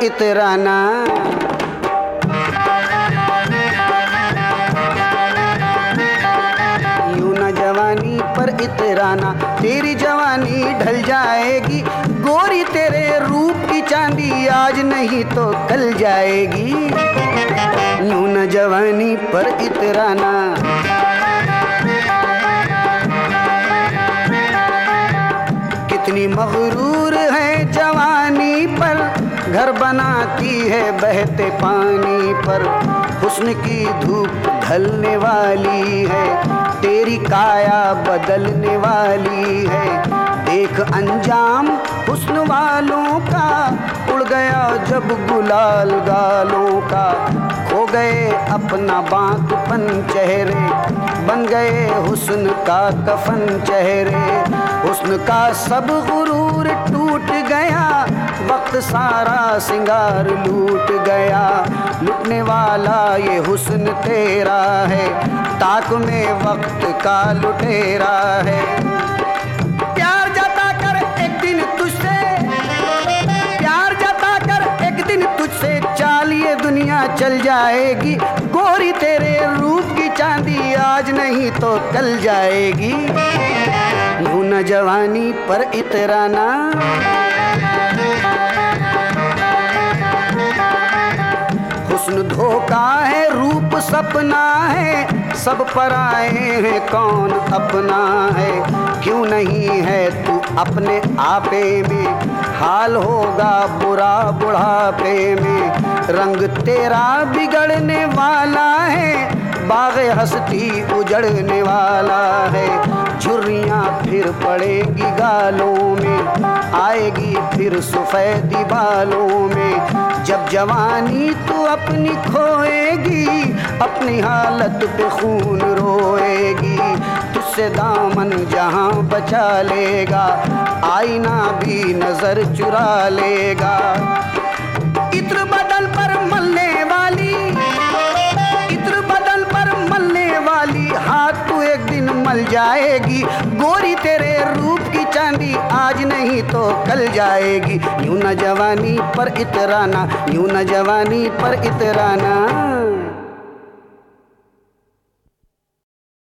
इतराना। यूं न जवानी पर इतराना, तेरी जवानी ढल जाएगी। गोरी तेरे रूप की चांदी आज नहीं तो कल जाएगी। यूं न जवानी पर इतराना। कितनी मगरूर है जवानी पर, घर बनाती है बहते पानी पर। हुस्न की धूप ढलने वाली है, तेरी काया बदलने वाली है। देख अंजाम हुस्न वालों का, उड़ गया जब गुलाल गालों का। खो गए अपना बांकपन चेहरे, बन गए हुस्न का कफन चेहरे। हुस्न का सब गुरूर टूट गया, वक्त सारा सिंगार लूट गया। लुटने वाला ये हुस्न तेरा है, ताक में वक्त का लुटेरा है। प्यार जता कर एक दिन तुझसे, प्यार जता कर एक दिन तुझसे चाल ये दुनिया चल जाएगी। गोरी तेरे रूप की चांदी आज नहीं तो कल जाएगी। यूं न जवानी पर इतराना। हुस्न धोखा है, रूप सपना है, सब पराए हैं कौन अपना है। क्यों नहीं है तू अपने आपे में, हाल होगा बुरा बुढ़ापे में। रंग तेरा बिगड़ने वाला है, बाग़े हस्ती उजड़ने वाला है। झुर्रियाँ फिर पड़ेगी गालों में, आएगी फिर सफ़ेदी बालों में। जब जवानी तू अपनी खोएगी, अपनी हालत पे खून रोएगी। तुझसे दामन जहाँ बचा लेगा, आईना भी नजर चुरा लेगा। इत्र बदन पर मलने वाली, इत्र बदन पर मलने वाली, हाथ तू एक दिन मल जाएगी। गोरी तेरे रूप की चांदी आज नहीं तो कल जाएगी। यूं न जवानी पर इतराना, यूं न जवानी पर इतराना।